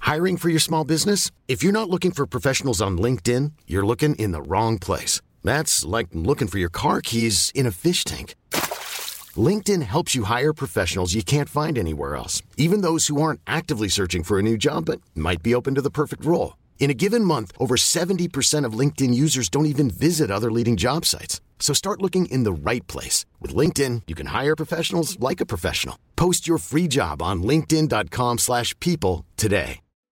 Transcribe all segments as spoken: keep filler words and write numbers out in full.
Hiring for your small business? If you're not looking for professionals on LinkedIn, you're looking in the wrong place. That's like looking for your car keys in a fish tank. LinkedIn helps you hire professionals you can't find anywhere else, even those who aren't actively searching for a new job but might be open to the perfect role. In a given month, over seventy percent of LinkedIn users don't even visit other leading job sites. So start looking in the right place. With LinkedIn, you can hire professionals like a professional. Post your free job on linkedin dot com slash people today.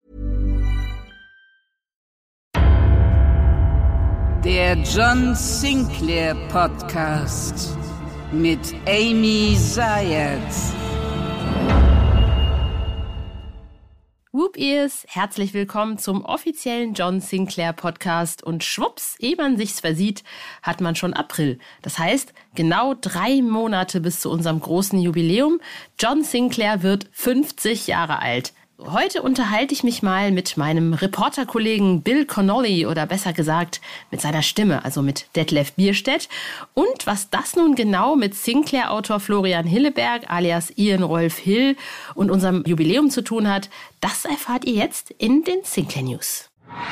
Der John Sinclair Podcast mit Amy Zayat. Whoop Ears, herzlich willkommen zum offiziellen John Sinclair Podcast und schwupps, ehe man sich's versieht, hat man schon April. Das heißt, genau drei Monate bis zu unserem großen Jubiläum. John Sinclair wird fünfzig Jahre alt. Heute unterhalte ich mich mal mit meinem Reporterkollegen Bill Connolly oder besser gesagt mit seiner Stimme, also mit Detlef Bierstedt. Und was das nun genau mit Sinclair-Autor Florian Hilleberg alias Ian Rolf Hill und unserem Jubiläum zu tun hat, das erfahrt ihr jetzt in den Sinclair News.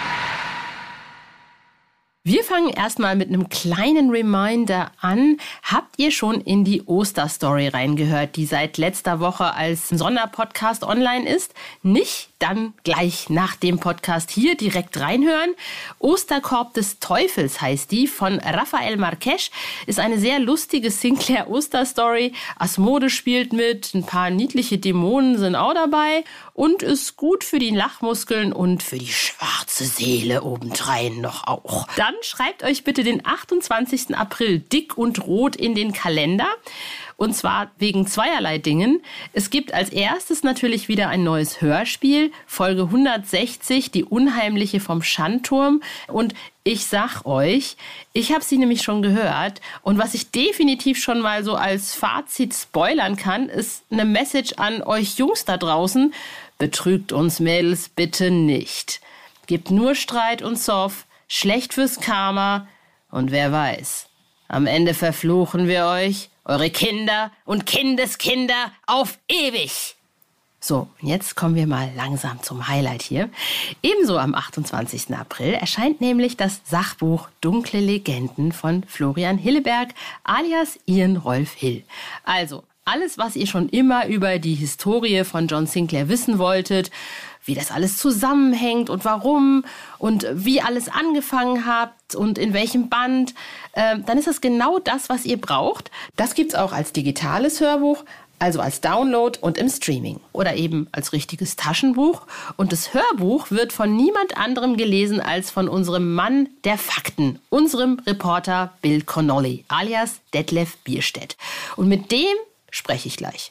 Wir fangen erstmal mit einem kleinen Reminder an. Habt ihr schon in die Osterstory reingehört, die seit letzter Woche als Sonderpodcast online ist? Nicht? Dann gleich nach dem Podcast hier direkt reinhören. Osterkorb des Teufels heißt die, von Rafael Marques. Ist eine sehr lustige Sinclair-Osterstory. Asmode spielt mit, ein paar niedliche Dämonen sind auch dabei und ist gut für die Lachmuskeln und für die schwarze Seele obendrein noch auch. Dann schreibt euch bitte den achtundzwanzigsten April dick und rot in den Kalender. Und zwar wegen zweierlei Dingen. Es gibt als erstes natürlich wieder ein neues Hörspiel, Folge hundertsechzig, Die Unheimliche vom Schandturm. Und ich sag euch, ich habe sie nämlich schon gehört. Und was ich definitiv schon mal so als Fazit spoilern kann, ist eine Message an euch Jungs da draußen. Betrügt uns Mädels bitte nicht. Gibt nur Streit und Zoff, schlecht fürs Karma. Und wer weiß, am Ende verfluchen wir euch, eure Kinder und Kindeskinder auf ewig. So, jetzt kommen wir mal langsam zum Highlight hier. Ebenso am achtundzwanzigsten April erscheint nämlich das Sachbuch Dunkle Legenden von Florian Hilleberg alias Ian Rolf Hill. Also, alles, was ihr schon immer über die Historie von John Sinclair wissen wolltet, wie das alles zusammenhängt und warum und wie alles angefangen habt und in welchem Band, äh, dann ist das genau das, was ihr braucht. Das gibt's auch als digitales Hörbuch, also als Download und im Streaming oder eben als richtiges Taschenbuch. Und das Hörbuch wird von niemand anderem gelesen als von unserem Mann der Fakten, unserem Reporter Bill Connolly alias Detlef Bierstedt. Und mit dem spreche ich gleich.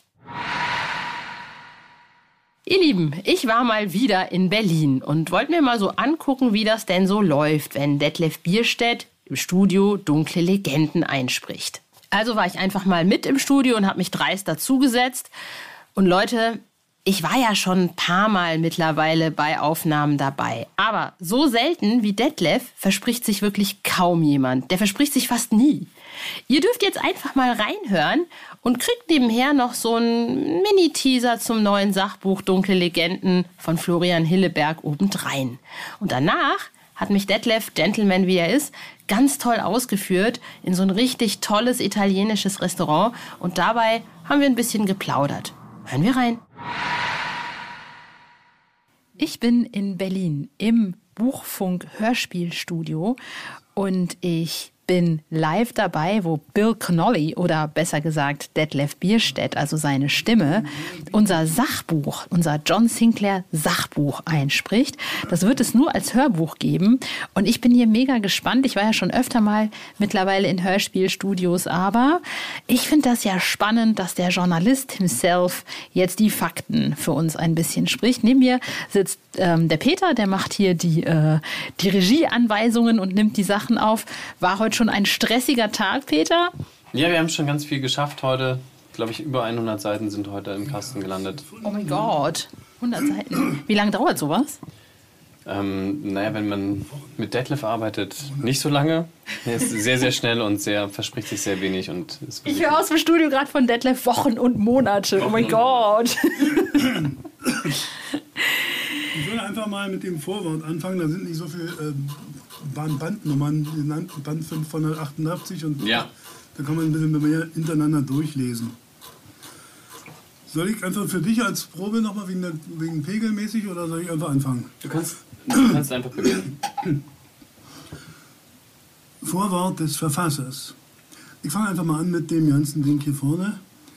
Ihr Lieben, ich war mal wieder in Berlin und wollte mir mal so angucken, wie das denn so läuft, wenn Detlef Bierstedt im Studio Dunkle Legenden einspricht. Also war ich einfach mal mit im Studio und habe mich dreist dazugesetzt. Und Leute, ich war ja schon ein paar Mal mittlerweile bei Aufnahmen dabei. Aber so selten wie Detlef verspricht sich wirklich kaum jemand. Der verspricht sich fast nie. Ihr dürft jetzt einfach mal reinhören und kriegt nebenher noch so einen Mini-Teaser zum neuen Sachbuch Dunkle Legenden von Florian Hilleberg obendrein. Und danach hat mich Detlef, Gentleman wie er ist, ganz toll ausgeführt in so ein richtig tolles italienisches Restaurant. Und dabei haben wir ein bisschen geplaudert. Hören wir rein. Ich bin in Berlin im Buchfunk-Hörspielstudio und ich bin live dabei, wo Bill Connolly oder besser gesagt Detlef Bierstedt, also seine Stimme, unser Sachbuch, unser John Sinclair Sachbuch einspricht. Das wird es nur als Hörbuch geben und ich bin hier mega gespannt. Ich war ja schon öfter mal mittlerweile in Hörspielstudios, aber ich finde das ja spannend, dass der Journalist himself jetzt die Fakten für uns ein bisschen spricht. Neben mir sitzt ähm, der Peter, der macht hier die, äh, die Regieanweisungen und nimmt die Sachen auf. War heute schon ein stressiger Tag, Peter? Ja, wir haben schon ganz viel geschafft heute. Glaube ich, über hundert Seiten sind heute im Kasten gelandet. Oh mein Gott, hundert Seiten. Wie lange dauert sowas? Ähm, naja, wenn man mit Detlef arbeitet, nicht so lange. Er ist sehr, sehr schnell und sehr, verspricht sich sehr wenig. Und ist ich höre aus dem Studio gerade von Detlef Wochen und Monate. Oh mein Gott. würde einfach mal mit dem Vorwort anfangen. Da sind nicht so viele äh, Band Bandnummern genannt, Band fünfhundertachtundachtzig und ja. Da kann man ein bisschen mehr hintereinander durchlesen. Soll ich einfach für dich als Probe nochmal wegen, wegen Pegelmäßig oder soll ich einfach anfangen? Du kannst, du kannst einfach beginnen. Vorwort des Verfassers. Ich fange einfach mal an mit dem ganzen Ding hier vorne.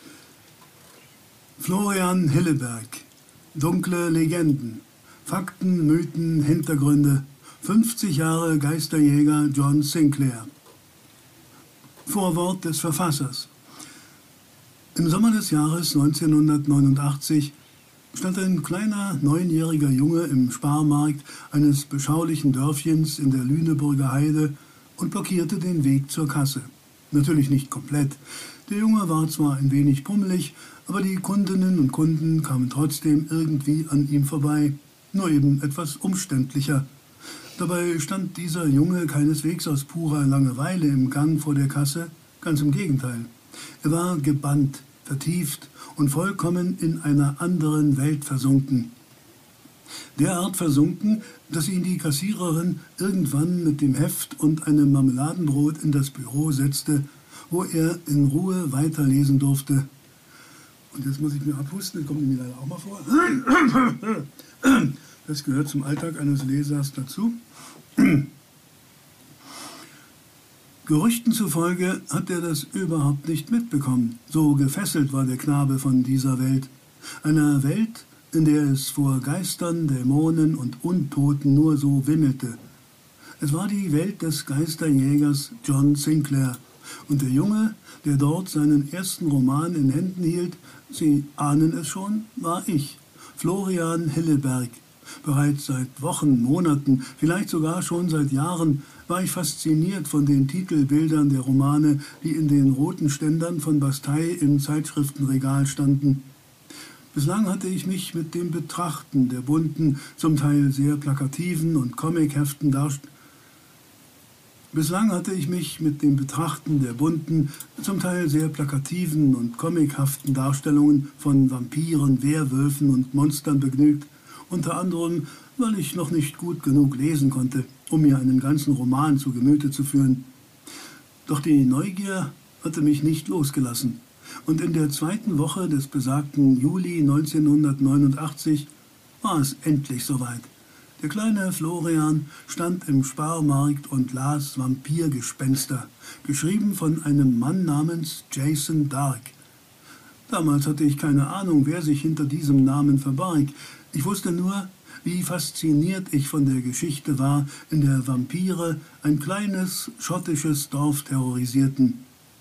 Florian Hilleberg. Dunkle Legenden. Fakten, Mythen, Hintergründe. fünfzig Jahre Geisterjäger John Sinclair. Vorwort des Verfassers. Im Sommer des Jahres neunzehnhundertneunundachtzig stand ein kleiner, neunjähriger Junge im Sparmarkt eines beschaulichen Dörfchens in der Lüneburger Heide und blockierte den Weg zur Kasse. Natürlich nicht komplett. Der Junge war zwar ein wenig pummelig, aber die Kundinnen und Kunden kamen trotzdem irgendwie an ihm vorbei, nur eben etwas umständlicher. Dabei stand dieser Junge keineswegs aus purer Langeweile im Gang vor der Kasse, ganz im Gegenteil. Er war gebannt, vertieft und vollkommen in einer anderen Welt versunken. Derart versunken, dass ihn die Kassiererin irgendwann mit dem Heft und einem Marmeladenbrot in das Büro setzte, wo er in Ruhe weiterlesen durfte. Und jetzt muss ich mir abhusten, das kommt mir leider auch mal vor. Das gehört zum Alltag eines Lesers dazu. Gerüchten zufolge hat er das überhaupt nicht mitbekommen. So gefesselt war der Knabe von dieser Welt. Einer Welt, in der es vor Geistern, Dämonen und Untoten nur so wimmelte. Es war die Welt des Geisterjägers John Sinclair. Und der Junge, der dort seinen ersten Roman in Händen hielt, Sie ahnen es schon, war ich, Florian Hilleberg. Bereits seit Wochen, Monaten, vielleicht sogar schon seit Jahren war ich fasziniert von den Titelbildern der Romane, die in den roten Ständern von Bastei im Zeitschriftenregal standen. Bislang hatte ich mich mit dem Betrachten der bunten, zum Teil sehr plakativen und comichaften Darstellungen Bislang hatte ich mich mit dem Betrachten der bunten, zum Teil sehr plakativen und comichaften Darstellungen von Vampiren, Werwölfen und Monstern begnügt, unter anderem, weil ich noch nicht gut genug lesen konnte, um mir einen ganzen Roman zu Gemüte zu führen. Doch die Neugier hatte mich nicht losgelassen, und in der zweiten Woche des besagten Juli neunzehnhundertneunundachtzig war es endlich soweit. Der kleine Florian stand im Sparmarkt und las Vampirgespenster, geschrieben von einem Mann namens Jason Dark. Damals hatte ich keine Ahnung, wer sich hinter diesem Namen verbarg. Ich wusste nur, wie fasziniert ich von der Geschichte war, in der Vampire ein kleines schottisches Dorf terrorisierten.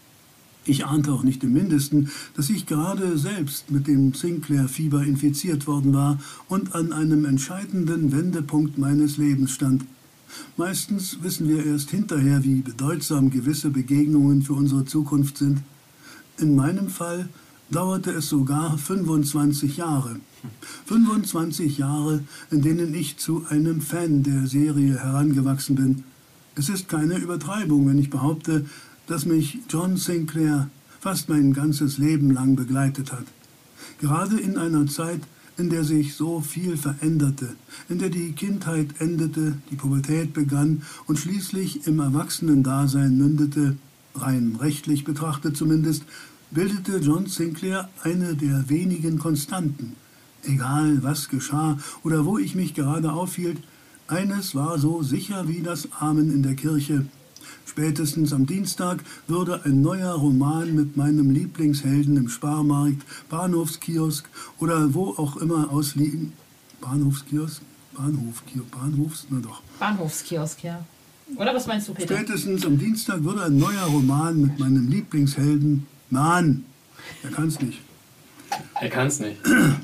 Ich ahnte auch nicht im Mindesten, dass ich gerade selbst mit dem Sinclair-Fieber infiziert worden war und an einem entscheidenden Wendepunkt meines Lebens stand. Meistens wissen wir erst hinterher, wie bedeutsam gewisse Begegnungen für unsere Zukunft sind. In meinem Fall dauerte es sogar fünfundzwanzig Jahre. fünfundzwanzig Jahre, in denen ich zu einem Fan der Serie herangewachsen bin. Es ist keine Übertreibung, wenn ich behaupte, dass mich John Sinclair fast mein ganzes Leben lang begleitet hat. Gerade in einer Zeit, in der sich so viel veränderte, in der die Kindheit endete, die Pubertät begann und schließlich im Erwachsenendasein mündete, rein rechtlich betrachtet zumindest, bildete John Sinclair eine der wenigen Konstanten. Egal, was geschah oder wo ich mich gerade aufhielt, eines war so sicher wie das Amen in der Kirche: Spätestens am Dienstag würde ein neuer Roman mit meinem Lieblingshelden im Sparmarkt, Bahnhofskiosk oder wo auch immer ausliegen. Bahnhofskiosk? Bahnhofkiosk? Bahnhofs? Na doch. Bahnhofskiosk, ja. Oder was meinst du, Peter? Spätestens am Dienstag würde ein neuer Roman mit meinem Lieblingshelden. Mann, er kann's nicht. Er kann's nicht.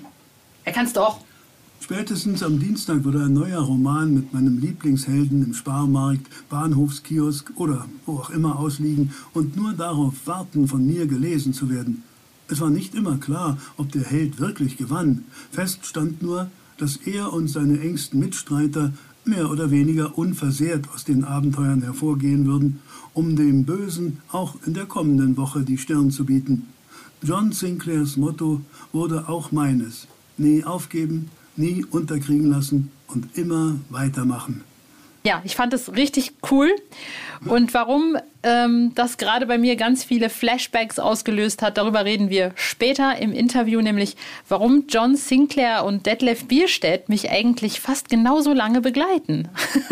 Er kann's doch. Spätestens am Dienstag würde ein neuer Roman mit meinem Lieblingshelden im Sparmarkt, Bahnhofskiosk oder wo auch immer ausliegen und nur darauf warten, von mir gelesen zu werden. Es war nicht immer klar, ob der Held wirklich gewann. Fest stand nur, dass er und seine engsten Mitstreiter mehr oder weniger unversehrt aus den Abenteuern hervorgehen würden, um dem Bösen auch in der kommenden Woche die Stirn zu bieten. John Sinclairs Motto wurde auch meines: Nie aufgeben, nie unterkriegen lassen und immer weitermachen. Ja, ich fand es richtig cool. Und warum ähm, das gerade bei mir ganz viele Flashbacks ausgelöst hat, darüber reden wir später im Interview, nämlich warum John Sinclair und Detlef Bierstedt mich eigentlich fast genauso lange begleiten.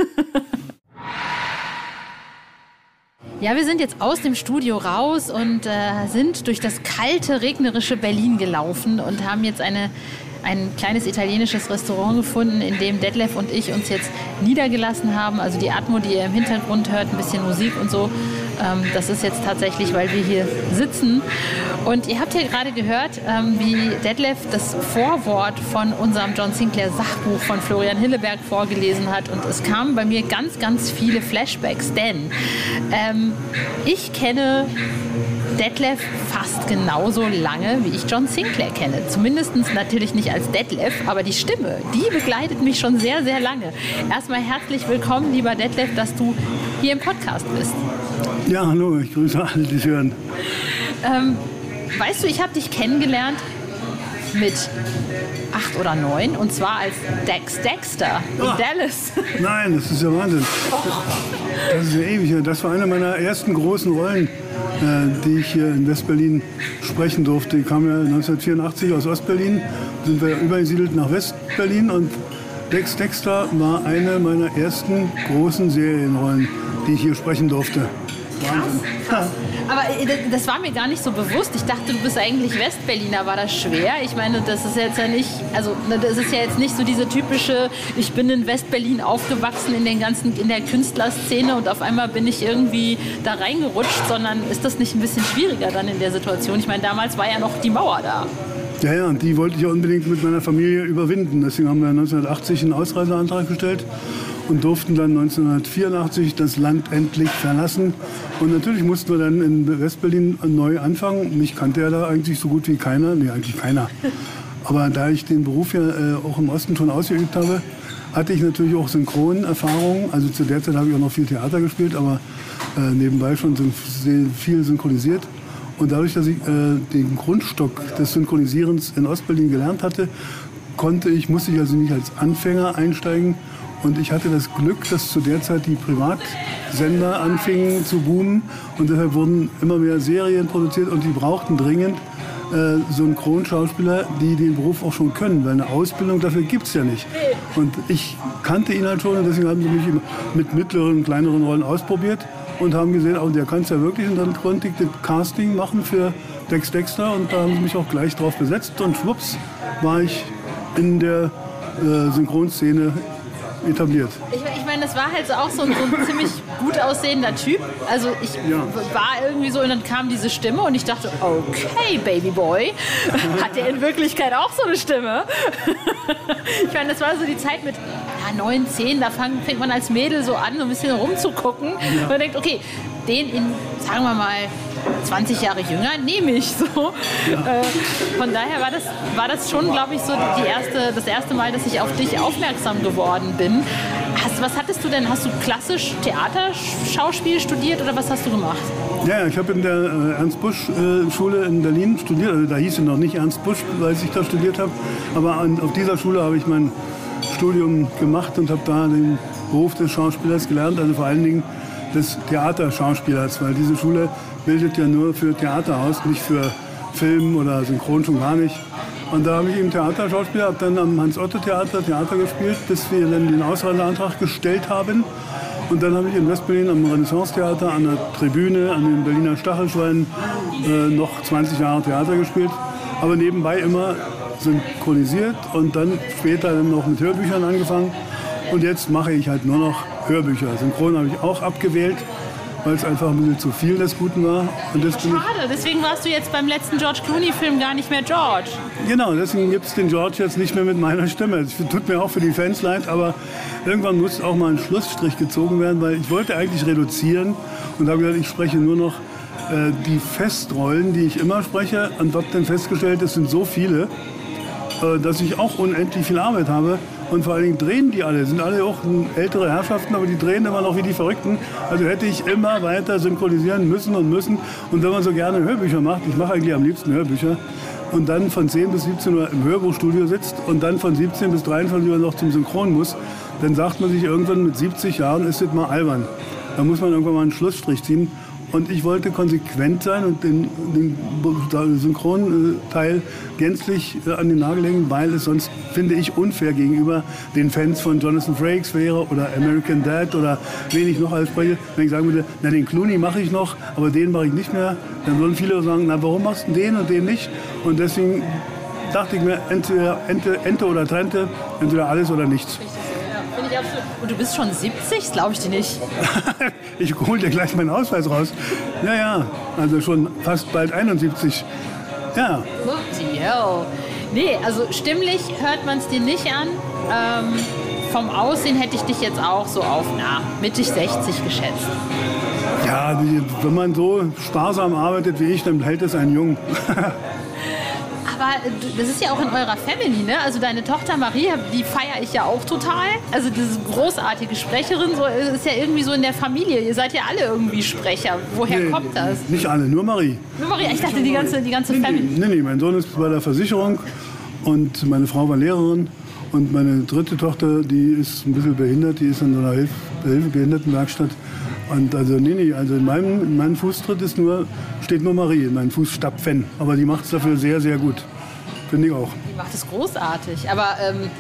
Ja, wir sind jetzt aus dem Studio raus und äh, sind durch das kalte, regnerische Berlin gelaufen und haben jetzt eine ein kleines italienisches Restaurant gefunden, in dem Detlef und ich uns jetzt niedergelassen haben. Also die Atmo, die ihr im Hintergrund hört, ein bisschen Musik und so, ähm, das ist jetzt tatsächlich, weil wir hier sitzen. Und ihr habt ja gerade gehört, ähm, wie Detlef das Vorwort von unserem John Sinclair Sachbuch von Florian Hilleberg vorgelesen hat. Und es kamen bei mir ganz, ganz viele Flashbacks, denn ähm, ich kenne Detlef fast genauso lange, wie ich John Sinclair kenne. Zumindest natürlich nicht als Detlef, aber die Stimme, die begleitet mich schon sehr, sehr lange. Erstmal herzlich willkommen, lieber Detlef, dass du hier im Podcast bist. Ja, hallo, ich grüße alle, die es hören. Ähm, weißt du, ich habe dich kennengelernt mit acht oder neun, und zwar als Dex Dexter in oh, Dallas. Nein, das ist ja Wahnsinn. Das ist ja ewig. Das war eine meiner ersten großen Rollen, äh, die ich hier in Westberlin sprechen durfte. Ich kam ja neunzehnhundertvierundachtzig aus Ostberlin, sind wir übergesiedelt nach Westberlin und Dex Dexter war eine meiner ersten großen Serienrollen, die ich hier sprechen durfte. Wahnsinn. Krass. Aber das war mir gar nicht so bewusst. Ich dachte, du bist eigentlich Westberliner. War das schwer? Ich meine, das ist jetzt ja nicht, also das ist ja jetzt nicht so diese typische, ich bin in Westberlin aufgewachsen in den ganzen, in der Künstlerszene und auf einmal bin ich irgendwie da reingerutscht, sondern ist das nicht ein bisschen schwieriger dann in der Situation? Ich meine, damals war ja noch die Mauer da. Ja, ja, und die wollte ich unbedingt mit meiner Familie überwinden. Deswegen haben wir neunzehnhundertachtzig einen Ausreiseantrag gestellt und durften dann neunzehnhundertvierundachtzig das Land endlich verlassen. Und natürlich mussten wir dann in Westberlin neu anfangen. Mich kannte ja da eigentlich so gut wie keiner. Nee, eigentlich keiner. Aber da ich den Beruf ja äh, auch im Osten schon ausgeübt habe, hatte ich natürlich auch Synchronerfahrung. Also zu der Zeit habe ich auch noch viel Theater gespielt, aber äh, nebenbei schon viel synchronisiert. Und dadurch, dass ich äh, den Grundstock des Synchronisierens in Ostberlin gelernt hatte, konnte ich, musste ich also nicht als Anfänger einsteigen. Und ich hatte das Glück, dass zu der Zeit die Privatsender anfingen zu boomen. Und deshalb wurden immer mehr Serien produziert und die brauchten dringend äh, Synchronschauspieler, die den Beruf auch schon können. Weil eine Ausbildung dafür gibt es ja nicht. Und ich kannte ihn halt schon und deswegen haben sie mich mit mittleren, kleineren Rollen ausprobiert. Und haben gesehen, oh, der kann es ja wirklich. Und dann konnte ich das Casting machen für Dex Dexter. Und da haben sie mich auch gleich drauf besetzt. Und schwupps war ich in der äh, Synchronszene etabliert. Ich, ich meine, das war halt so auch so ein, so ein ziemlich gut aussehender Typ. Also ich Ja. war irgendwie so und dann kam diese Stimme und ich dachte, okay, Babyboy, hat der in Wirklichkeit auch so eine Stimme? Ich meine, das war so die Zeit mit ja, neun, zehn, da fang, fängt man als Mädel so an, so ein bisschen rumzugucken. Ja. Und man denkt, okay, den in, sagen wir mal, zwanzig Jahre jünger nehme ich so. Ja. Äh, von daher war das, war das schon, glaube ich, so die erste, das erste Mal, dass ich auf dich aufmerksam geworden bin. Hast, was hattest du denn? Hast du klassisch Theaterschauspiel studiert oder was hast du gemacht? Ja, ich habe in der äh, Ernst-Busch-Schule äh, in Berlin studiert. Also da hieß es noch nicht Ernst Busch, als ich da studiert habe. Aber an, auf dieser Schule habe ich mein Studium gemacht und habe da den Beruf des Schauspielers gelernt. Also vor allen Dingen des Theaterschauspielers, weil diese Schule bildet ja nur für Theater aus, nicht für Film oder Synchron schon gar nicht. Und da habe ich eben Theaterschauspieler, habe dann am Hans-Otto-Theater Theater gespielt, bis wir dann den Ausreiseantrag gestellt haben. Und dann habe ich in Westberlin am Renaissance-Theater, an der Tribüne, an den Berliner Stachelschweinen äh, noch zwanzig Jahre Theater gespielt. Aber nebenbei immer synchronisiert und dann später dann noch mit Hörbüchern angefangen. Und jetzt mache ich halt nur noch Hörbücher. Synchron habe ich auch abgewählt, weil es einfach ein bisschen zu viel des Guten war. Und das bin Schade, deswegen warst du jetzt beim letzten George Clooney-Film gar nicht mehr George. Genau, deswegen gibt es den George jetzt nicht mehr mit meiner Stimme. Es tut mir auch für die Fans leid, aber irgendwann muss auch mal ein Schlussstrich gezogen werden, weil ich wollte eigentlich reduzieren und habe gesagt, ich spreche nur noch äh, die Festrollen, die ich immer spreche. Und habe dann festgestellt, es sind so viele, äh, dass ich auch unendlich viel Arbeit habe. Und vor allen Dingen drehen die alle, sind alle auch ältere Herrschaften, aber die drehen immer noch wie die Verrückten. Also hätte ich immer weiter synchronisieren müssen und müssen. Und wenn man so gerne Hörbücher macht, ich mache eigentlich am liebsten Hörbücher, und dann von zehn bis siebzehn Uhr im Hörbuchstudio sitzt und dann von siebzehn bis dreiundzwanzig Uhr noch zum Synchron muss, dann sagt man sich irgendwann mit siebzig Jahren, ist das mal albern. Da muss man irgendwann mal einen Schlussstrich ziehen. Und ich wollte konsequent sein und den, den Synchronteil gänzlich an den Nagel legen, weil es sonst, finde ich, unfair gegenüber den Fans von Jonathan Frakes wäre oder American Dad oder wen ich noch alles spreche. Wenn ich sagen würde, na, den Clooney mache ich noch, aber den mache ich nicht mehr, dann würden viele sagen, na, warum machst du den und den nicht? Und deswegen dachte ich mir, entweder Ente, Ente oder Trente, entweder alles oder nichts. Finde ich absolut. Und du bist schon siebzig? Das glaube ich dir nicht. Ich hole dir gleich meinen Ausweis raus. Ja, ja, also schon fast bald einundsiebzig. Ja. Yo. Nee, also stimmlich hört man es dir nicht an. Ähm, vom Aussehen hätte ich dich jetzt auch so auf, na, mittig sechzig geschätzt. Ja, die, wenn man so sparsam arbeitet wie ich, dann hält es einen jung. Aber das ist ja auch in eurer Family, ne? Also deine Tochter Marie, die feiere ich ja auch total. Also diese großartige Sprecherin, so ist ja irgendwie so in der Familie. Ihr seid ja alle irgendwie Sprecher. Woher nee, kommt das? Nicht alle, nur Marie. Nur Marie? Ich dachte die ganze, die ganze nee, Family. Nee, nee, mein Sohn ist bei der Versicherung und meine Frau war Lehrerin. Und meine dritte Tochter, die ist ein bisschen behindert, die ist in so einer Hilf- Hilfebehindertenwerkstatt. Und also, nee, nee, also in meinem, in meinem Fußtritt ist nur, steht nur Marie, in meinem Fußstapfen. Aber die macht es dafür sehr, sehr gut. Finde ich auch. Die macht es großartig. Aber ähm,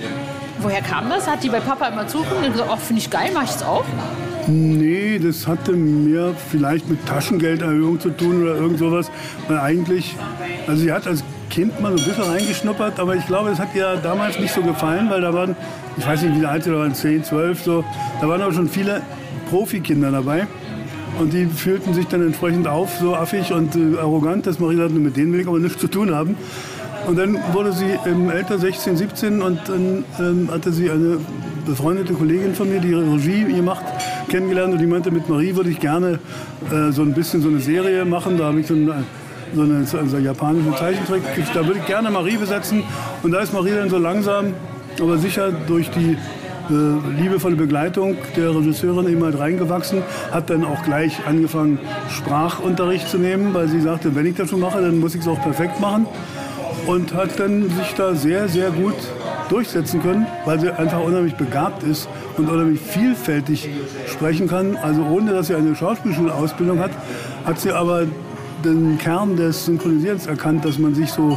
woher kam das? Hat die bei Papa immer zugeguckt und gesagt, oh, finde ich geil, mach ich es auch? Nee, das hatte mehr vielleicht mit Taschengelderhöhung zu tun oder irgend sowas. Weil eigentlich, also sie hat als Kind mal so ein bisschen reingeschnuppert, aber ich glaube, es hat ihr damals nicht so gefallen, weil da waren, ich weiß nicht, wie alt sie da waren, zehn, zwölf, so, da waren aber schon viele Profikinder dabei. Und die fühlten sich dann entsprechend auf, so affig und äh, arrogant, dass Marie sagte, mit denen will ich aber nichts zu tun haben. Und dann wurde sie ähm, älter, sechzehn, siebzehn, und dann ähm, hatte sie eine befreundete Kollegin von mir, die Regie gemacht, kennengelernt. Und die meinte, mit Marie würde ich gerne äh, so ein bisschen so eine Serie machen. Da habe ich so eine, so eine, so eine japanische Zeichentrick. Da würde ich gerne Marie besetzen. Und da ist Marie dann so langsam, aber sicher durch die äh, liebevolle Begleitung der Regisseurin eben halt reingewachsen, hat dann auch gleich angefangen, Sprachunterricht zu nehmen, weil sie sagte, wenn ich das schon mache, dann muss ich es auch perfekt machen. Und hat dann sich da sehr, sehr gut durchsetzen können, weil sie einfach unheimlich begabt ist und unheimlich vielfältig sprechen kann. Also ohne, dass sie eine Schauspielschulausbildung hat, hat sie aber den Kern des Synchronisierens erkannt, dass man sich so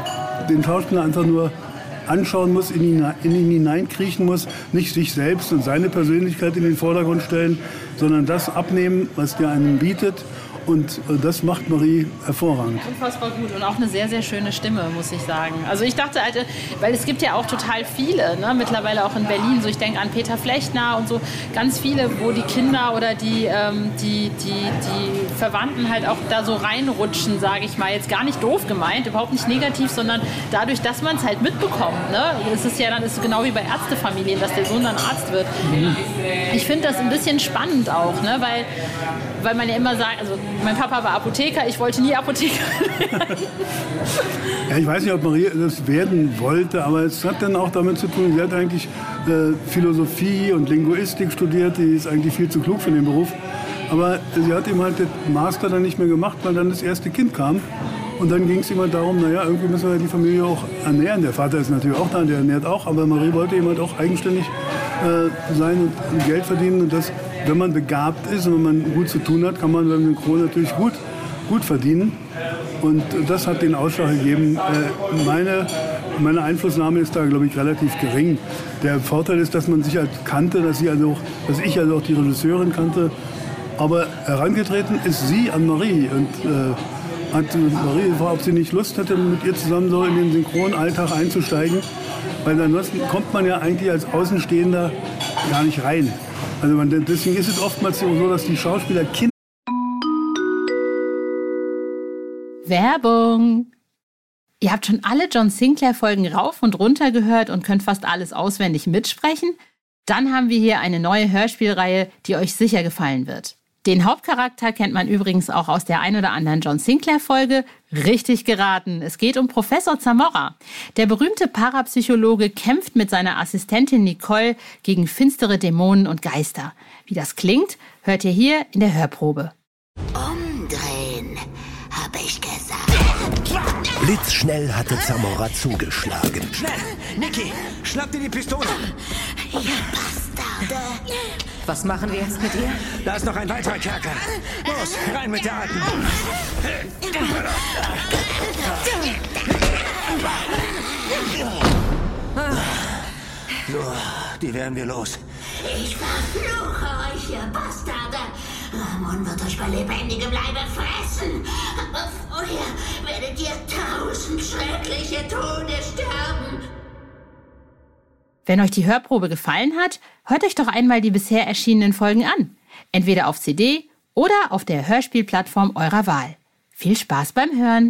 den Schauspieler einfach nur anschauen muss, in ihn, in ihn hineinkriechen muss, nicht sich selbst und seine Persönlichkeit in den Vordergrund stellen, sondern das abnehmen, was der einem bietet. Und das macht Marie hervorragend. Unfassbar gut und auch eine sehr, sehr schöne Stimme, muss ich sagen. Also ich dachte, halt, weil es gibt ja auch total viele, ne, mittlerweile auch in Berlin, so ich denke an Peter Flechtner und so, ganz viele, wo die Kinder oder die, ähm, die, die, die Verwandten halt auch da so reinrutschen, sage ich mal. Jetzt gar nicht doof gemeint, überhaupt nicht negativ, sondern dadurch, dass man es halt mitbekommt. Ne? Es ist ja dann ist es genau wie bei Ärztefamilien, dass der Sohn dann Arzt wird. Mhm. Ich finde das ein bisschen spannend auch, ne? weil, weil man ja immer sagt, also mein Papa war Apotheker, ich wollte nie Apotheker werden. Ja, ich weiß nicht, ob Marie das werden wollte, aber es hat dann auch damit zu tun, sie hat eigentlich äh, Philosophie und Linguistik studiert, die ist eigentlich viel zu klug für den Beruf. Aber sie hat eben halt den Master dann nicht mehr gemacht, weil dann das erste Kind kam. Und dann ging es immer darum, naja, irgendwie müssen wir die Familie auch ernähren. Der Vater ist natürlich auch da, der ernährt auch, aber Marie wollte eben halt auch eigenständig äh, sein und Geld verdienen. Und das, wenn man begabt ist und wenn man gut zu tun hat, kann man beim Synchron natürlich gut, gut verdienen. Und das hat den Ausschlag gegeben. Äh, meine, meine Einflussnahme ist da, glaube ich, relativ gering. Der Vorteil ist, dass man sich halt kannte, dass, sie also auch, dass ich also auch die Regisseurin kannte. Aber herangetreten ist sie an Marie. Und, äh, hat Marie gefragt, ob sie nicht Lust hatte, mit ihr zusammen so in den Synchronalltag einzusteigen. Weil ansonsten kommt man ja eigentlich als Außenstehender gar nicht rein. Also man, deswegen ist es oftmals so, dass die Schauspieler Kinder... Werbung! Ihr habt schon alle John Sinclair-Folgen rauf und runter gehört und könnt fast alles auswendig mitsprechen? Dann haben wir hier eine neue Hörspielreihe, die euch sicher gefallen wird. Den Hauptcharakter kennt man übrigens auch aus der ein oder anderen John Sinclair-Folge. Richtig geraten, es geht um Professor Zamora. Der berühmte Parapsychologe kämpft mit seiner Assistentin Nicole gegen finstere Dämonen und Geister. Wie das klingt, hört ihr hier in der Hörprobe. Umdrehen, hab ich gesagt. Blitzschnell hatte Zamora zugeschlagen. Schnell! Niki, schnapp dir die Pistole! Ihr Bastarde! Was machen wir jetzt mit ihr? Da ist noch ein weiterer Kerker. Los, rein mit der Alten! So, die werden wir los. Ich verfluche euch, ihr Bastarde! Ramon wird euch bei lebendigem Leibe fressen! Aber vorher werdet ihr tausend schreckliche Tode sterben! Wenn euch die Hörprobe gefallen hat, hört euch doch einmal die bisher erschienenen Folgen an. Entweder auf C D oder auf der Hörspielplattform eurer Wahl. Viel Spaß beim Hören!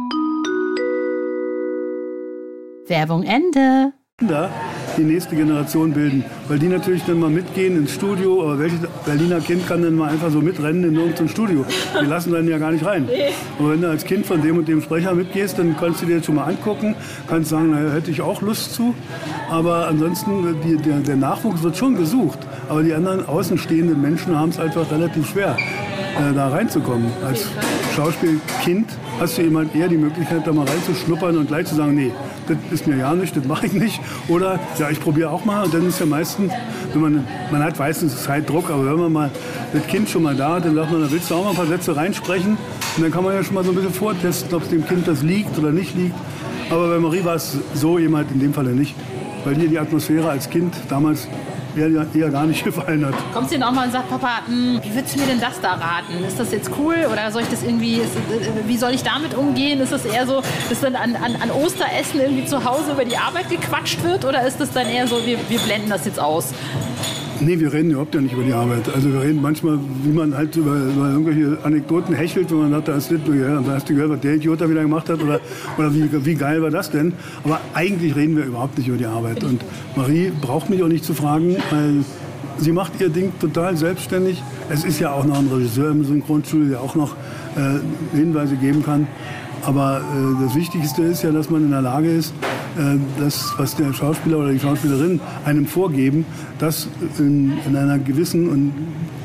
Werbung Ende! Da die nächste Generation bilden, weil die natürlich dann mal mitgehen ins Studio, aber welches Berliner Kind kann denn mal einfach so mitrennen in irgendein Studio? Die lassen dann ja gar nicht rein. Und wenn du als Kind von dem und dem Sprecher mitgehst, dann kannst du dir das schon mal angucken, kannst sagen, naja, hätte ich auch Lust zu, aber ansonsten, die, der, der Nachwuchs wird schon gesucht, aber die anderen außenstehenden Menschen haben es einfach relativ schwer, äh, da reinzukommen. Als Schauspielkind hast du eben halt eher die Möglichkeit, da mal reinzuschnuppern und gleich zu sagen, nee, das ist mir ja nicht, das mache ich nicht. Oder, ja, ich probiere auch mal. Und dann ist ja meistens, wenn man, man hat meistens Zeitdruck, aber wenn man mal das Kind schon mal da hat, dann sagt man, da willst du auch mal ein paar Sätze reinsprechen. Und dann kann man ja schon mal so ein bisschen vortesten, ob es dem Kind das liegt oder nicht liegt. Aber bei Marie war es so eben halt in dem Falle nicht. Weil dir die Atmosphäre als Kind damals eher, eher gar nicht gefallen hat. Kommst du denn auch mal und sagst, Papa, mh, wie würdest du mir denn das da raten? Ist das jetzt cool oder soll ich das irgendwie, ist, wie soll ich damit umgehen? Ist das eher so, dass dann an, an, an Osteressen irgendwie zu Hause über die Arbeit gequatscht wird oder ist das dann eher so, wir, wir blenden das jetzt aus? Nee, wir reden überhaupt ja nicht über die Arbeit. Also wir reden manchmal, wie man halt über, über irgendwelche Anekdoten hechelt, wenn man sagt, da hast du gehört, hast du gehört, was der Idiot da wieder gemacht hat oder, oder wie, wie geil war das denn? Aber eigentlich reden wir überhaupt nicht über die Arbeit. Und Marie braucht mich auch nicht zu fragen, weil sie macht ihr Ding total selbstständig. Es ist ja auch noch ein Regisseur im Synchronstudio, der auch noch äh, Hinweise geben kann. Aber äh, das Wichtigste ist ja, dass man in der Lage ist, äh, das, was der Schauspieler oder die Schauspielerin einem vorgeben, das in, in einer gewissen und,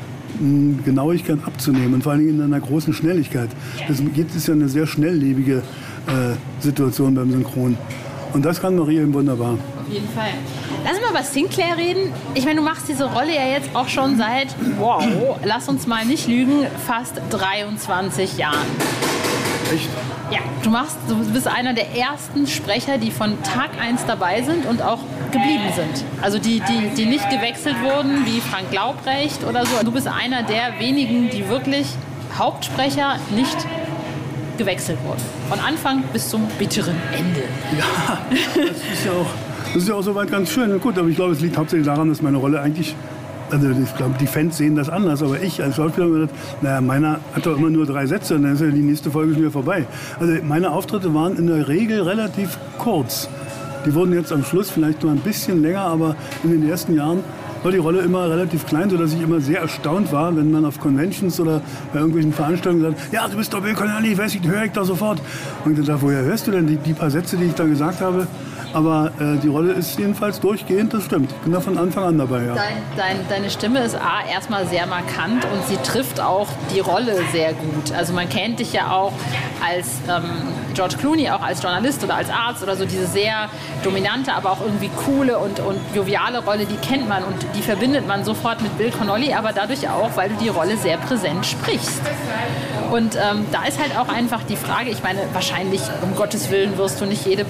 in Genauigkeit abzunehmen. Und vor allen Dingen in einer großen Schnelligkeit. Das geht, ist ja eine sehr schnelllebige äh, Situation beim Synchron. Und das kann Marie eben wunderbar. Auf jeden Fall. Lass uns mal über Sinclair reden. Ich meine, du machst diese Rolle ja jetzt auch schon seit, wow, lass uns mal nicht lügen, fast dreiundzwanzig Jahren. Echt? Ja, du, machst, du bist einer der ersten Sprecher, die von Tag eins dabei sind und auch geblieben sind. Also die, die, die nicht gewechselt wurden, wie Frank Laubrecht oder so. Du bist einer der wenigen, die wirklich Hauptsprecher nicht gewechselt wurden. Von Anfang bis zum bitteren Ende. Ja, das ist ja auch, das ist ja auch soweit ganz schön. Gut, aber ich glaube, es liegt hauptsächlich daran, dass meine Rolle eigentlich... Also ich glaube, die Fans sehen das anders, aber ich als Schauspieler habe gedacht, naja, meiner hat doch immer nur drei Sätze und dann ist ja die nächste Folge schon wieder vorbei. Also meine Auftritte waren in der Regel relativ kurz. Die wurden jetzt am Schluss vielleicht nur ein bisschen länger, aber in den ersten Jahren war die Rolle immer relativ klein, sodass ich immer sehr erstaunt war, wenn man auf Conventions oder bei irgendwelchen Veranstaltungen sagt, ja, du bist doch Bill Connelly, weiß ich, höre ich da sofort. Und ich dachte, woher hörst du denn die, die paar Sätze, die ich da gesagt habe? Aber äh, die Rolle ist jedenfalls durchgehend, das stimmt. Ich bin da von Anfang an dabei, ja. Dein, dein, deine Stimme ist A, erstmal sehr markant und sie trifft auch die Rolle sehr gut. Also man kennt dich ja auch als ähm, George Clooney, auch als Journalist oder als Arzt oder so, diese sehr dominante, aber auch irgendwie coole und, und joviale Rolle, die kennt man und die verbindet man sofort mit Bill Connolly, aber dadurch auch, weil du die Rolle sehr präsent sprichst. Und ähm, da ist halt auch einfach die Frage, ich meine, wahrscheinlich, um Gottes Willen, wirst du nicht jede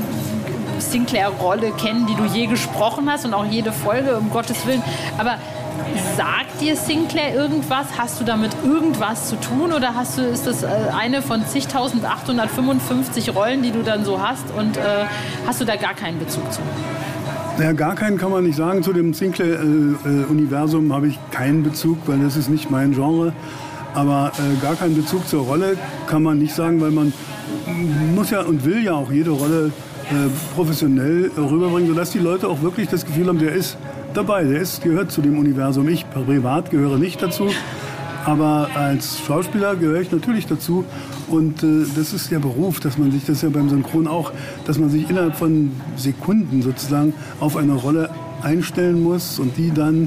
Sinclair-Rolle kennen, die du je gesprochen hast und auch jede Folge, um Gottes Willen. Aber sagt dir Sinclair irgendwas? Hast du damit irgendwas zu tun oder hast du, ist das eine von zigtausendachthundertfünfundfünfzig Rollen, die du dann so hast und äh, hast du da gar keinen Bezug zu? Naja, gar keinen kann man nicht sagen. Zu dem Sinclair-Universum äh, habe ich keinen Bezug, weil das ist nicht mein Genre. Aber äh, gar keinen Bezug zur Rolle kann man nicht sagen, weil man muss ja und will ja auch jede Rolle professionell rüberbringen, sodass die Leute auch wirklich das Gefühl haben, der ist dabei, der ist, gehört zu dem Universum. Ich privat gehöre nicht dazu, aber als Schauspieler gehöre ich natürlich dazu Und äh, das ist der Beruf, dass man sich, das ist ja beim Synchron auch, dass man sich innerhalb von Sekunden sozusagen auf eine Rolle einstellen muss und die dann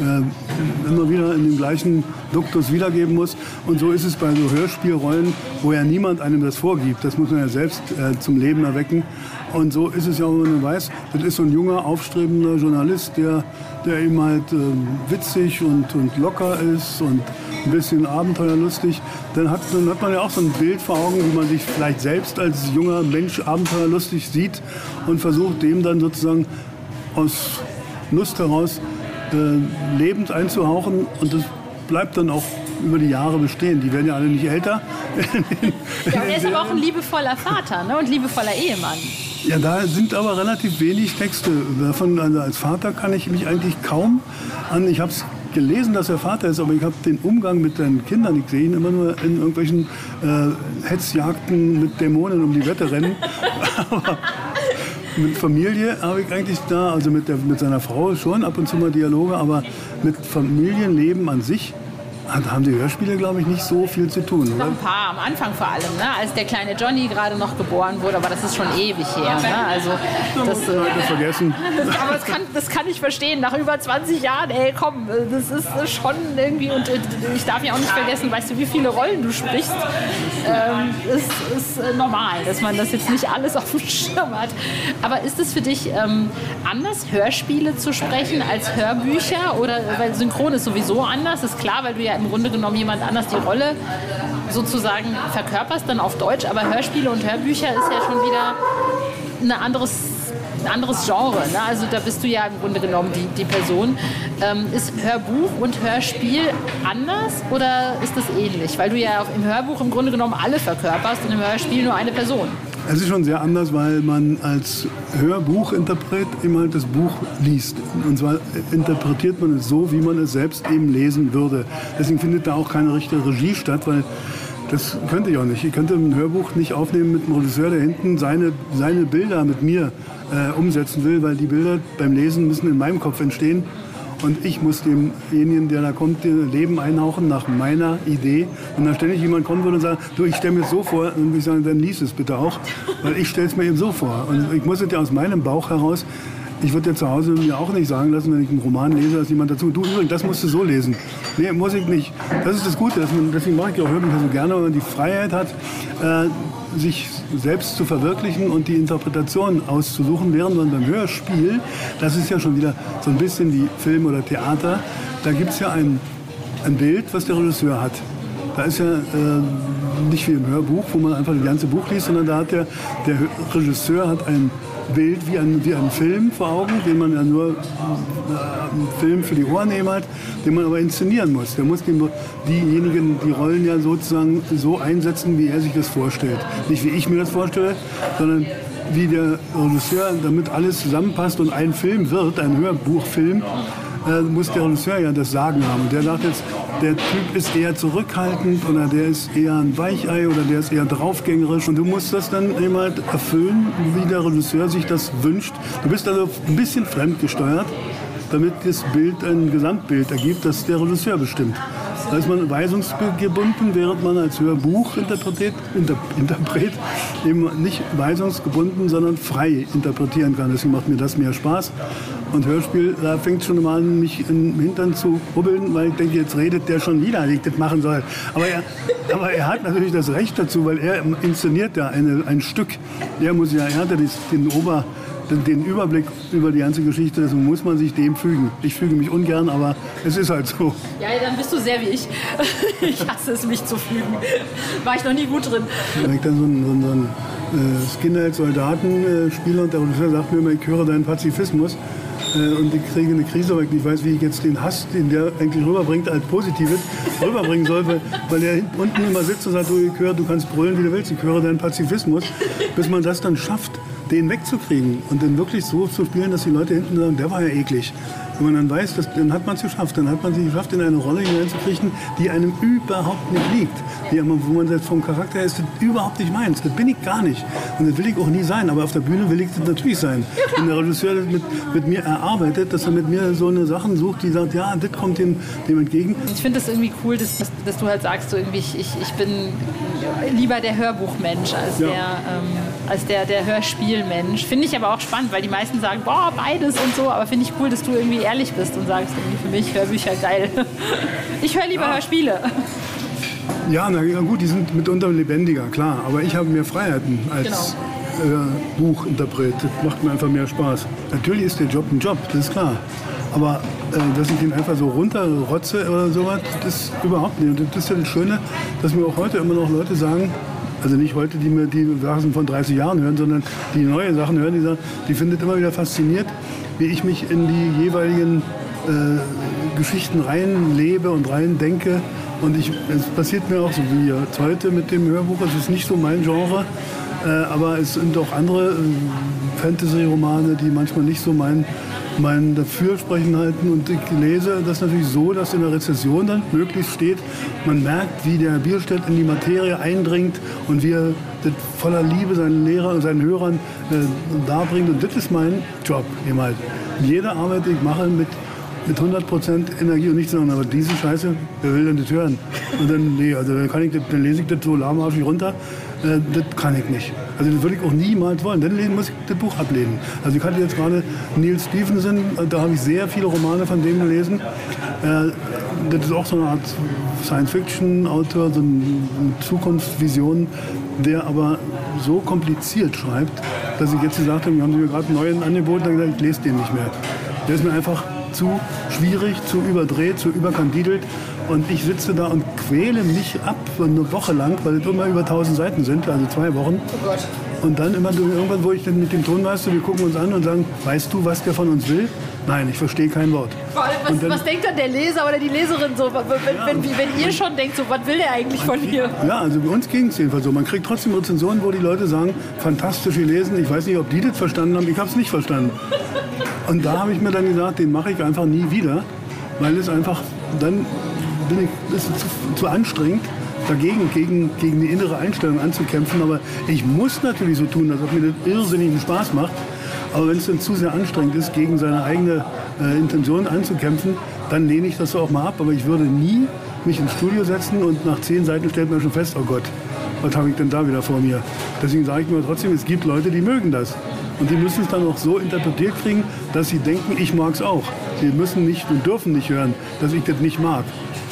äh, immer wieder in dem gleichen Duktus wiedergeben muss. Und so ist es bei so Hörspielrollen, wo ja niemand einem das vorgibt. Das muss man ja selbst äh, zum Leben erwecken. Und so ist es ja auch, wenn man weiß, das ist so ein junger, aufstrebender Journalist, der, der eben halt äh, witzig und, und locker ist und ein bisschen abenteuerlustig. Dann hat, dann hat man ja auch so ein Bild vor Augen, wie man sich vielleicht selbst als junger Mensch abenteuerlustig sieht und versucht, dem dann sozusagen aus Lust heraus äh, lebend einzuhauchen, und das bleibt dann auch über die Jahre bestehen. Die werden ja alle nicht älter. Ja, und er ist aber auch ein liebevoller Vater, ne? Und liebevoller Ehemann. Ja, da sind aber relativ wenig Texte. Davon, also als Vater kann ich mich eigentlich kaum an... Ich habe es gelesen, dass er Vater ist, aber ich habe den Umgang mit seinen Kindern, ich sehe ihn immer nur in irgendwelchen äh, Hetzjagden mit Dämonen um die Wette rennen. Aber mit Familie habe ich eigentlich da, also mit, der, mit seiner Frau schon ab und zu mal Dialoge, aber mit Familienleben an sich hat, haben die Hörspiele, glaube ich, nicht so viel zu tun. Noch ein paar, am Anfang vor allem, ne? Als der kleine Johnny gerade noch geboren wurde, aber das ist schon ewig her. Ne? Also, das, äh, das vergessen. Das, aber das kann, das kann ich verstehen, nach über zwanzig Jahren, ey komm, das ist schon irgendwie, und äh, ich darf ja auch nicht vergessen, weißt du, wie viele Rollen du sprichst. Ähm, ist, ist äh, normal, dass man das jetzt nicht alles auf dem Schirm hat. Aber ist es für dich ähm, anders, Hörspiele zu sprechen als Hörbücher? Oder, weil Synchron ist sowieso anders, ist klar, weil du ja im Grunde genommen jemand anders die Rolle sozusagen verkörperst, dann auf Deutsch. Aber Hörspiele und Hörbücher ist ja schon wieder ein anderes, ein anderes Genre. Ne? Also da bist du ja im Grunde genommen die, die Person. Ähm, ist Hörbuch und Hörspiel anders oder ist das ähnlich? Weil du ja im Hörbuch im Grunde genommen alle verkörperst und im Hörspiel nur eine Person. Es ist schon sehr anders, weil man als Hörbuchinterpret immer halt das Buch liest. Und zwar interpretiert man es so, wie man es selbst eben lesen würde. Deswegen findet da auch keine richtige Regie statt, weil das könnte ich auch nicht. Ich könnte ein Hörbuch nicht aufnehmen mit einem Regisseur, der hinten seine, seine Bilder mit mir äh, umsetzen will, weil die Bilder beim Lesen müssen in meinem Kopf entstehen. Und ich muss demjenigen, der da kommt, Leben einhauchen nach meiner Idee. Und dann ständig jemand kommen würde und sagen, du, ich stelle mir es so vor, dann würde ich sagen, dann lies es bitte auch. Weil ich stelle es mir eben so vor. Und ich muss es ja aus meinem Bauch heraus, ich würde ja zu Hause mir auch nicht sagen lassen, wenn ich einen Roman lese, dass jemand dazu, du übrigens, das musst du so lesen. Nee, muss ich nicht. Das ist das Gute, dass man, deswegen mache ich auch Hörbücher so gerne, weil man die Freiheit hat, äh, sich selbst zu verwirklichen und die Interpretation auszusuchen, während man beim Hörspiel, das ist ja schon wieder so ein bisschen wie Film oder Theater, da gibt es ja ein, ein Bild, was der Regisseur hat. Da ist ja äh, nicht wie im Hörbuch, wo man einfach das ganze Buch liest, sondern da hat der, der Regisseur hat ein Bild wie ein, wie ein Film vor Augen, den man ja nur äh, einen Film für die Ohren nehmen hat, den man aber inszenieren muss. Der muss dem, diejenigen, die Rollen ja sozusagen so einsetzen, wie er sich das vorstellt. Nicht wie ich mir das vorstelle, sondern wie der Regisseur, damit alles zusammenpasst und ein Film wird, ein Hörbuchfilm, äh, muss der Regisseur ja das Sagen haben. Und der sagt jetzt, der Typ ist eher zurückhaltend oder der ist eher ein Weichei oder der ist eher draufgängerisch. Und du musst das dann eben halt erfüllen, wie der Regisseur sich das wünscht. Du bist also ein bisschen fremdgesteuert, damit das Bild ein Gesamtbild ergibt, das der Regisseur bestimmt. Da ist man weisungsgebunden, während man als Hörbuchinterpret Inter, Interpret eben nicht weisungsgebunden, sondern frei interpretieren kann. Deswegen macht mir das mehr Spaß. Und Hörspiel, da fängt es schon mal an, mich im Hintern zu rubbeln, weil ich denke, jetzt redet der schon wieder, wie ich das machen soll. Aber er, aber er hat natürlich das Recht dazu, weil er inszeniert ja eine, ein Stück. Er muss ja, er hat ja den Ober... den Überblick über die ganze Geschichte, deswegen muss man sich dem fügen. Ich füge mich ungern, aber es ist halt so. Ja, dann bist du sehr wie ich. Ich hasse es, mich zu fügen. War ich noch nie gut drin. Wenn ich dann so einen, so einen äh, Skinhead-Soldaten äh, spiele und der Regisseur sagt mir immer, ich höre deinen Pazifismus äh, und ich kriege eine Krise, weil ich nicht weiß, wie ich jetzt den Hass, den der eigentlich rüberbringt, als Positives rüberbringen soll, weil, weil der unten immer sitzt und sagt, du, ich höre, du kannst brüllen, wie du willst, ich höre deinen Pazifismus, bis man das dann schafft, den wegzukriegen und den wirklich so zu spielen, dass die Leute hinten sagen, der war ja eklig. Wenn man dann weiß, dass, dann hat man es geschafft. Dann hat man es geschafft, in eine Rolle hineinzukriegen, die einem überhaupt nicht liegt. Die, wo man selbst vom Charakter her ist, das überhaupt nicht meins. Das bin ich gar nicht. Und das will ich auch nie sein. Aber auf der Bühne will ich das natürlich sein. Ja, wenn der Regisseur das mit, mit mir erarbeitet, dass er mit mir so eine Sachen sucht, die sagt, ja, das kommt dem, dem entgegen. Ich finde das irgendwie cool, dass, dass, dass du halt sagst, so irgendwie, ich, ich bin lieber der Hörbuchmensch als, ja. der, ähm, als der, der Hörspielmensch. Finde ich aber auch spannend, weil die meisten sagen, boah, beides und so. Aber finde ich cool, dass du irgendwie ehrlich bist und sagst, irgendwie für mich Hörbücher geil. Ich höre lieber ja. Hörspiele. Ja, na ja, gut, die sind mitunter lebendiger, klar. Aber ich habe mehr Freiheiten als genau. äh, Buchinterpret. Das macht mir einfach mehr Spaß. Natürlich ist der Job ein Job, das ist klar. Aber äh, dass ich den einfach so runterrotze oder sowas, das ist überhaupt nicht. Und das ist ja das Schöne, dass mir auch heute immer noch Leute sagen, also nicht heute, die mir die Sachen von dreißig Jahren hören, sondern die neue Sachen hören, die sagen, die findet immer wieder fasziniert, wie ich mich in die jeweiligen äh, Geschichten reinlebe und rein denke. Und ich, es passiert mir auch so wie jetzt heute mit dem Hörbuch. Es ist nicht so mein Genre, äh, aber es sind auch andere äh, Fantasy-Romane, die manchmal nicht so mein, mein Dafürsprechen halten. Und ich lese das natürlich so, dass in der Rezession dann möglichst steht, man merkt, wie der Bierstedt in die Materie eindringt und wie er das voller Liebe seinen Lehrern und seinen Hörern äh, darbringt. Und das ist mein Job eben halt. Jede Arbeit, die ich mache, mit mit hundert Prozent Energie und nichts sagen, aber diese Scheiße, wer will denn das hören? Und dann, nee, also dann, kann ich das, dann lese ich das so lahmarschig runter, äh, das kann ich nicht. Also das würde ich auch niemals wollen, dann muss ich das Buch ablehnen. Also ich hatte jetzt gerade Neil Stephenson, da habe ich sehr viele Romane von dem gelesen. Äh, das ist auch so eine Art Science-Fiction-Autor, so eine Zukunftsvision, der aber so kompliziert schreibt, dass ich jetzt gesagt habe, wir haben sie mir gerade einen neuen angeboten, dann gesagt, ich lese den nicht mehr. Der ist mir einfach zu schwierig, zu überdreht, zu überkandidelt. Und ich sitze da und quäle mich ab eine Woche lang, weil es immer über tausend Seiten sind, also zwei Wochen. Oh Gott. Und dann immer irgendwann, wo ich dann mit dem Tonmeister, wir gucken uns an und sagen, weißt du, was der von uns will? Nein, ich verstehe kein Wort. Vor allem, was, dann, was denkt dann der Leser oder die Leserin so, wenn, ja, wenn, wenn ihr schon denkt, so, was will der eigentlich von mir? Ja, also bei uns ging es jedenfalls so. Man kriegt trotzdem Rezensionen, wo die Leute sagen, fantastisch gelesen. Ich weiß nicht, ob die das verstanden haben, ich habe es nicht verstanden. Und da habe ich mir dann gesagt, den mache ich einfach nie wieder, weil es einfach, dann bin ich, ist es zu, zu anstrengend, dagegen, gegen, gegen die innere Einstellung anzukämpfen. Aber ich muss natürlich so tun, als ob mir das irrsinnigen Spaß macht. Aber wenn es dann zu sehr anstrengend ist, gegen seine eigene äh, Intention anzukämpfen, dann lehne ich das so auch mal ab. Aber ich würde nie mich ins Studio setzen und nach zehn Seiten stellt man schon fest, oh Gott, was habe ich denn da wieder vor mir? Deswegen sage ich mir trotzdem, es gibt Leute, die mögen das. Und die müssen es dann auch so interpretiert kriegen, dass sie denken, ich mag es auch. Sie müssen nicht und dürfen nicht hören, dass ich das nicht mag.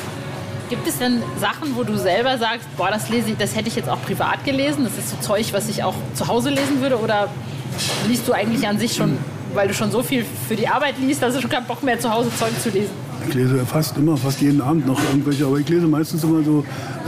Gibt es denn Sachen, wo du selber sagst, boah, das lese ich, das hätte ich jetzt auch privat gelesen, das ist so Zeug, was ich auch zu Hause lesen würde? Oder liest du eigentlich an sich schon, weil du schon so viel für die Arbeit liest, dass du schon keinen Bock mehr zu Hause Zeug zu lesen? Ich lese fast immer, fast jeden Abend noch irgendwelche, aber ich lese meistens immer so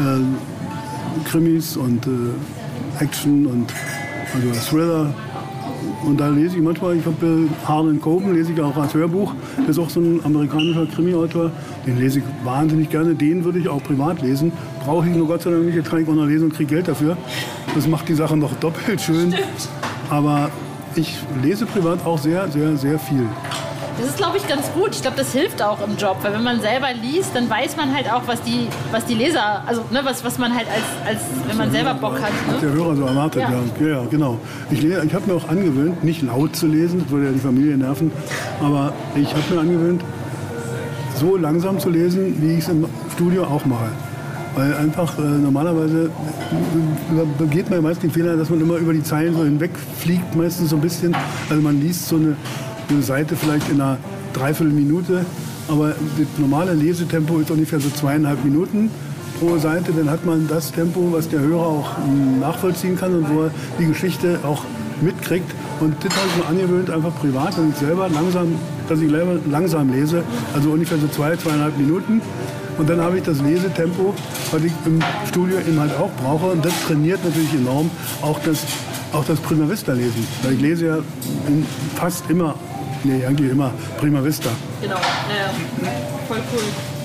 äh, Krimis und äh, Action und also Thriller. Und da lese ich manchmal, ich habe äh, Harlan Coben, lese ich auch als Hörbuch. Der ist auch so ein amerikanischer Krimi-Autor. Den lese ich wahnsinnig gerne. Den würde ich auch privat lesen. Brauche ich nur Gott sei Dank nicht. Jetzt kann ich auch noch lesen und kriege Geld dafür. Das macht die Sache noch doppelt schön. Stimmt. Aber ich lese privat auch sehr, sehr, sehr viel. Das ist, glaube ich, ganz gut. Ich glaube, das hilft auch im Job, weil wenn man selber liest, dann weiß man halt auch, was die, was die Leser, also ne, was, was man halt als, als wenn man selber Bock hat. Ne? Was der Hörer so erwartet, ja. Ja, ja, genau. Ich, ich habe mir auch angewöhnt, nicht laut zu lesen, das würde ja die Familie nerven, aber ich habe mir angewöhnt, so langsam zu lesen, wie ich es im Studio auch mache. Weil einfach äh, normalerweise begeht man ja meist den Fehler, dass man immer über die Zeilen so hinwegfliegt, meistens so ein bisschen. Also man liest so eine eine Seite vielleicht in einer Dreiviertelminute, aber das normale Lesetempo ist ungefähr so zweieinhalb Minuten pro Seite. Dann hat man das Tempo, was der Hörer auch nachvollziehen kann und wo er die Geschichte auch mitkriegt. Und das habe ich mir angewöhnt, einfach privat, dass ich selber langsam, dass ich selber langsam lese, also ungefähr so zwei, zweieinhalb Minuten. Und dann habe ich das Lesetempo, was ich im Studio eben halt auch brauche. Und das trainiert natürlich enorm auch das, auch das Prima Vista lesen. Weil ich lese ja fast immer, nee, eigentlich immer Prima Vista. Genau, naja, voll cool.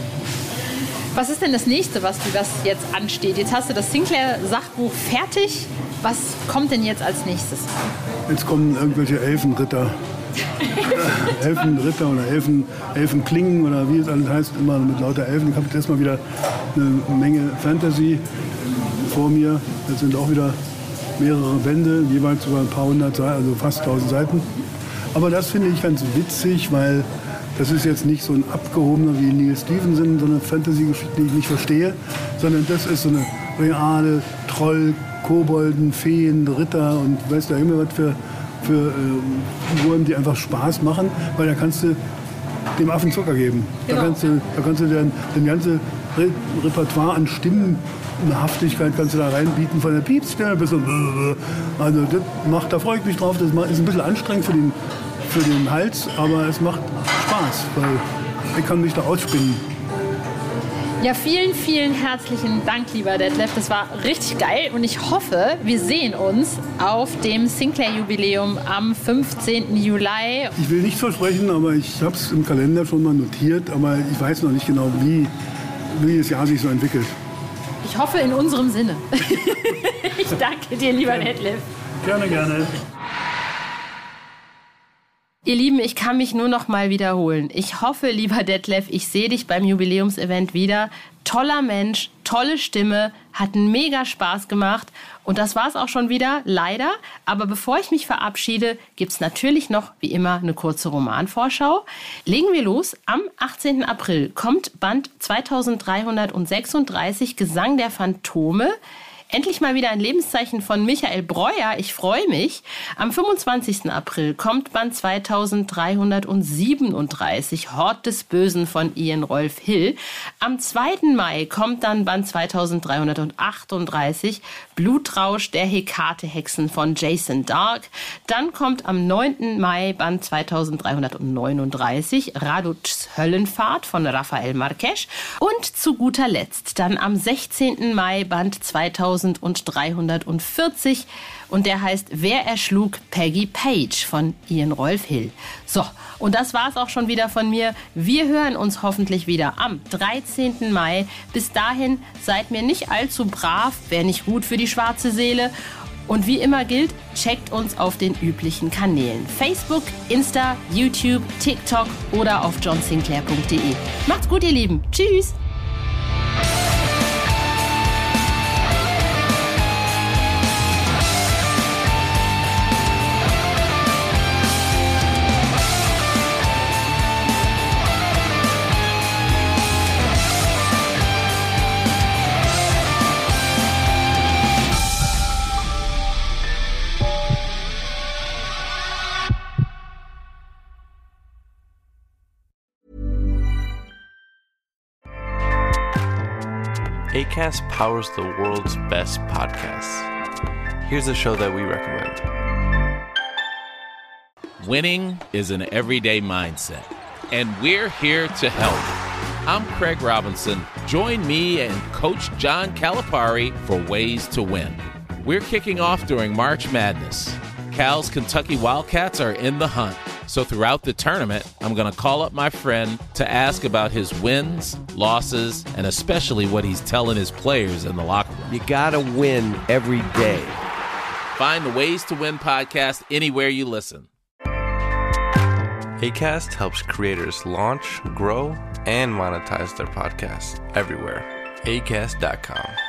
Was ist denn das nächste, was, was jetzt ansteht? Jetzt hast du das Sinclair-Sachbuch fertig. Was kommt denn jetzt als nächstes? Jetzt kommen irgendwelche Elfenritter. Elfenritter oder Elfen, Elfenklingen oder wie es alles heißt, immer mit lauter Elfen. Ich habe jetzt erstmal wieder eine Menge Fantasy vor mir. Das sind auch wieder mehrere Bände, jeweils über ein paar hundert Seiten, also fast tausend Seiten. Aber das finde ich ganz witzig, weil das ist jetzt nicht so ein abgehobener wie Neil Stephenson, so eine Fantasy-Geschichte, die ich nicht verstehe, sondern das ist so eine reale Troll, Kobolden, Feen, Ritter und weißt du immer was für, für äh, Figuren, die einfach Spaß machen, weil da kannst du dem Affen Zucker geben. Genau. Da kannst du, da kannst du den, den ganze Re- Repertoire an Stimmen, eine Haftigkeit kannst du da reinbieten, von der Piepsstimme bis so, also das macht, da freue ich mich drauf. Das ist ein bisschen anstrengend für den, für den Hals, aber es macht Spaß, weil ich kann mich da ausspinnen. Ja, vielen, vielen herzlichen Dank, lieber Detlef. Das war richtig geil und ich hoffe, wir sehen uns auf dem Sinclair-Jubiläum am fünfzehnten Juli. Ich will nichts versprechen, aber ich habe es im Kalender schon mal notiert, aber ich weiß noch nicht genau, wie, wie das Jahr sich so entwickelt. Ich hoffe in unserem Sinne. Ich danke dir, lieber Detlef. Gerne, gerne. Ihr Lieben, ich kann mich nur noch mal wiederholen. Ich hoffe, lieber Detlef, ich sehe dich beim Jubiläumsevent wieder. Toller Mensch, tolle Stimme, hat einen mega Spaß gemacht. Und das war's auch schon wieder, leider. Aber bevor ich mich verabschiede, gibt's natürlich noch, wie immer, eine kurze Romanvorschau. Legen wir los. Am achtzehnten April kommt Band zweitausenddreihundertsechsunddreißig, Gesang der Phantome. Endlich mal wieder ein Lebenszeichen von Michael Breuer. Ich freue mich. Am fünfundzwanzigsten April kommt Band zweitausenddreihundertsiebenunddreißig, Hort des Bösen von Ian Rolf Hill. Am zweiten Mai kommt dann Band zweitausenddreihundertachtunddreißig, Blutrausch der Hekate-Hexen von Jason Dark. Dann kommt am neunten Mai Band zweitausenddreihundertneununddreißig, Radutschs Höllenfahrt von Rafael Marques. Und zu guter Letzt dann am sechzehnten Mai Band zweitausenddreihundertvierzig und der heißt Wer erschlug Peggy Page von Ian Rolf Hill. So, und das war's auch schon wieder von mir. Wir hören uns hoffentlich wieder am dreizehnten Mai. Bis dahin seid mir nicht allzu brav, wäre nicht gut für die schwarze Seele. Und wie immer gilt, checkt uns auf den üblichen Kanälen. Facebook, Insta, YouTube, TikTok oder auf john sinclair punkt de. Macht's gut, ihr Lieben. Tschüss. Acast powers the world's best podcasts. Here's a show that we recommend. Winning is an everyday mindset, and we're here to help. I'm Craig Robinson. Join me and Coach John Calipari for Ways to Win. We're kicking off during March Madness. Cal's Kentucky Wildcats are in the hunt. So throughout the tournament, I'm going to call up my friend to ask about his wins, losses, and especially what he's telling his players in the locker room. You got to win every day. Find the Ways to Win podcast anywhere you listen. Acast helps creators launch, grow, and monetize their podcasts everywhere. acast dot com.